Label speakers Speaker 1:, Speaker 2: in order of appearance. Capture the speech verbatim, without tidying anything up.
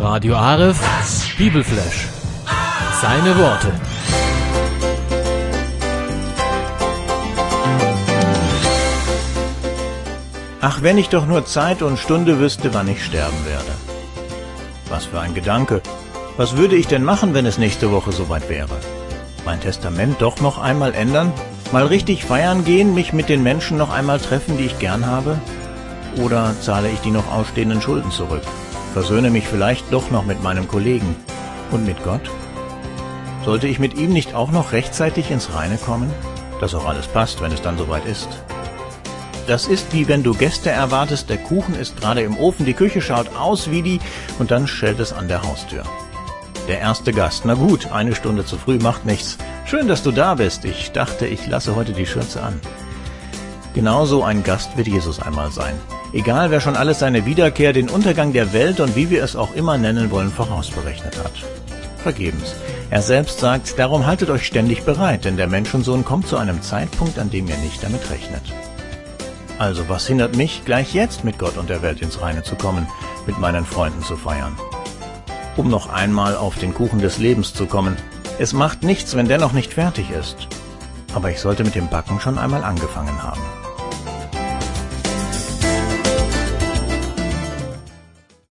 Speaker 1: Radio Aref, Bibelflash. Seine Worte.
Speaker 2: Ach, wenn ich doch nur Zeit und Stunde wüsste, wann ich sterben werde. Was für ein Gedanke. Was würde ich denn machen, wenn es nächste Woche soweit wäre? Mein Testament doch noch einmal ändern? Mal richtig feiern gehen, mich mit den Menschen noch einmal treffen, die ich gern habe? Oder zahle ich die noch ausstehenden Schulden zurück? Versöhne mich vielleicht doch noch mit meinem Kollegen. Und mit Gott? Sollte ich mit ihm nicht auch noch rechtzeitig ins Reine kommen? Dass auch alles passt, wenn es dann soweit ist. Das ist wie wenn du Gäste erwartest, der Kuchen ist gerade im Ofen, die Küche schaut aus wie die und dann schellt es an der Haustür. Der erste Gast, na gut, eine Stunde zu früh macht nichts. Schön, dass du da bist. Ich dachte, ich lasse heute die Schürze an. Genauso ein Gast wird Jesus einmal sein. Egal, wer schon alles seine Wiederkehr, den Untergang der Welt und wie wir es auch immer nennen wollen, vorausberechnet hat. Vergebens. Er selbst sagt, darum haltet euch ständig bereit, denn der Menschensohn kommt zu einem Zeitpunkt, an dem ihr nicht damit rechnet. Also, was hindert mich, gleich jetzt mit Gott und der Welt ins Reine zu kommen, mit meinen Freunden zu feiern? Um noch einmal auf den Kuchen des Lebens zu kommen. Es macht nichts, wenn der noch nicht fertig ist. Aber ich sollte mit dem Backen schon einmal angefangen haben.